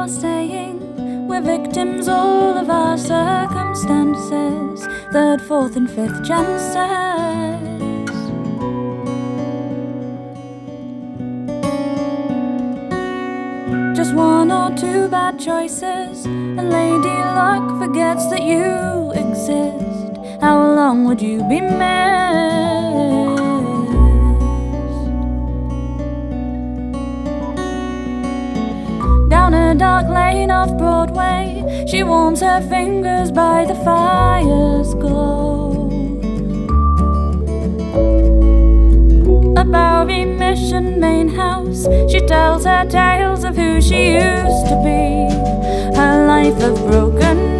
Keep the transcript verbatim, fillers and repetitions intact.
are saying we're victims all of our circumstances, third, fourth and fifth chances. Just one or two bad choices, and Lady Luck forgets that you exist. How long would you be missed? Down a dark lane off Broadway, she warms her fingers by the fire's glow. A Bowery Mission main house, she tells her tales of who she used to be, her life of broken